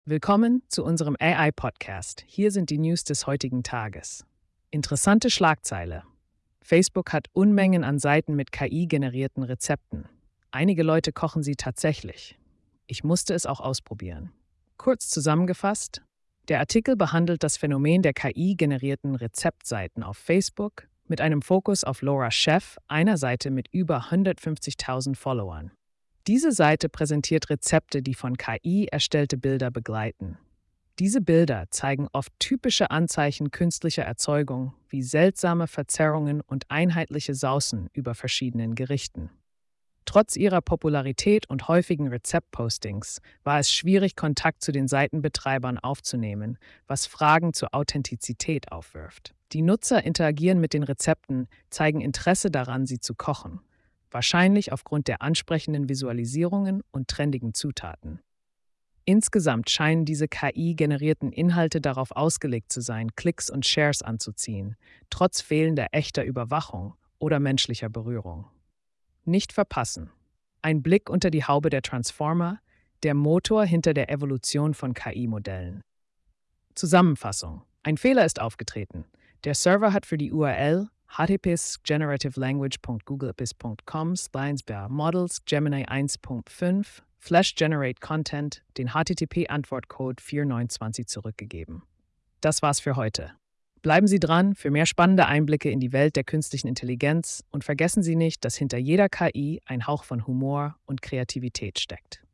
Willkommen zu unserem AI-Podcast. Hier sind die News des heutigen Tages. Interessante Schlagzeile. Facebook hat Unmengen an Seiten mit KI-generierten Rezepten. Einige Leute kochen sie tatsächlich. Ich musste es auch ausprobieren. Kurz zusammengefasst, der Artikel behandelt das Phänomen der KI-generierten Rezeptseiten auf Facebook mit einem Fokus auf Laura Chef, einer Seite mit über 150.000 Followern. Diese Seite präsentiert Rezepte, die von KI erstellte Bilder begleiten. Diese Bilder zeigen oft typische Anzeichen künstlicher Erzeugung, wie seltsame Verzerrungen und einheitliche Saucen über verschiedenen Gerichten. Trotz ihrer Popularität und häufigen Rezeptpostings war es schwierig, Kontakt zu den Seitenbetreibern aufzunehmen, was Fragen zur Authentizität aufwirft. Die Nutzer interagieren mit den Rezepten, zeigen Interesse daran, sie zu kochen. Wahrscheinlich aufgrund der ansprechenden Visualisierungen und trendigen Zutaten. Insgesamt scheinen diese KI-generierten Inhalte darauf ausgelegt zu sein, Klicks und Shares anzuziehen, trotz fehlender echter Überwachung oder menschlicher Berührung. Nicht verpassen. Ein Blick unter die Haube der Transformer, der Motor hinter der Evolution von KI-Modellen. Zusammenfassung. Ein Fehler ist aufgetreten. Der Server hat für die URL https://generativlanguage.googleapis.com/models Gemini 1.5 Flash Generate Content den HTTP-Antwortcode 4920 zurückgegeben. Das war's für heute. Bleiben Sie dran für mehr spannende Einblicke in die Welt der künstlichen Intelligenz und vergessen Sie nicht, dass hinter jeder KI ein Hauch von Humor und Kreativität steckt.